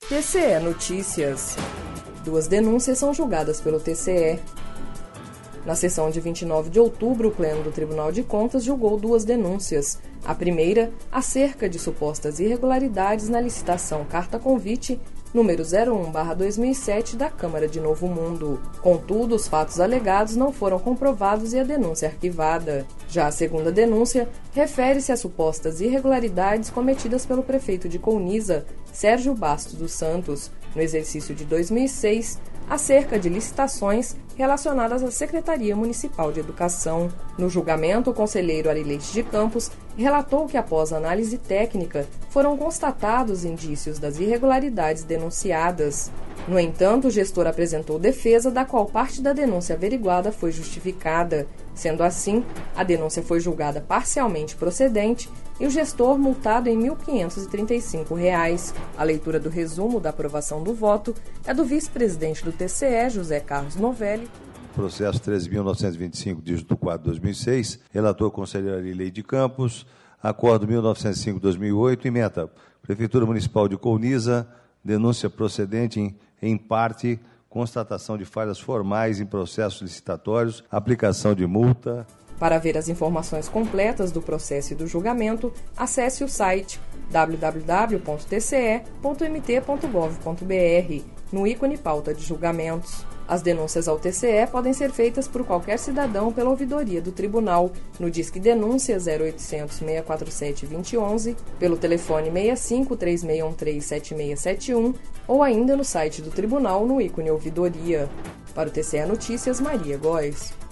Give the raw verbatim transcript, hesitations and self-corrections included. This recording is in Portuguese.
T C E Notícias. Duas denúncias são julgadas pelo T C E. Na sessão de vinte e nove de outubro, o Pleno do Tribunal de Contas julgou duas denúncias. A primeira, acerca de supostas irregularidades na licitação Carta-Convite número zero um barra dois mil e sete da Câmara de Novo Mundo. Contudo, os fatos alegados não foram comprovados e a denúncia é arquivada. Já a segunda denúncia refere-se a supostas irregularidades cometidas pelo prefeito de Colniza, Sérgio Bastos dos Santos, no exercício de dois mil e seis, acerca de licitações relacionadas à Secretaria Municipal de Educação. No julgamento, o conselheiro Ari Leite de Campos relatou que, após análise técnica, foram constatados indícios das irregularidades denunciadas. No entanto, o gestor apresentou defesa, da qual parte da denúncia averiguada foi justificada. Sendo assim, a denúncia foi julgada parcialmente procedente e o gestor multado em mil quinhentos e trinta e cinco reais. A leitura do resumo da aprovação do voto é do vice-presidente do T C E, José Carlos Novelli. Processo treze mil novecentos e vinte e cinco, dígito quatro, dois mil e seis, relator conselheiro Ari Leite de Campos, acordo mil novecentos e cinco, dois mil e oito, ementa, Prefeitura Municipal de Colniza, denúncia procedente em, em parte, constatação de falhas formais em processos licitatórios, aplicação de multa. Para ver as informações completas do processo e do julgamento, acesse o site w w w ponto t c e ponto m t ponto gov ponto b r, no ícone Pauta de Julgamentos. As denúncias ao T C E podem ser feitas por qualquer cidadão pela ouvidoria do Tribunal, no Disque Denúncia zero oitocentos, seis quatro sete, dois zero um um, pelo telefone seis cinco, três seis um três, sete seis sete um ou ainda no site do Tribunal, no ícone Ouvidoria. Para o T C E Notícias, Maria Góes.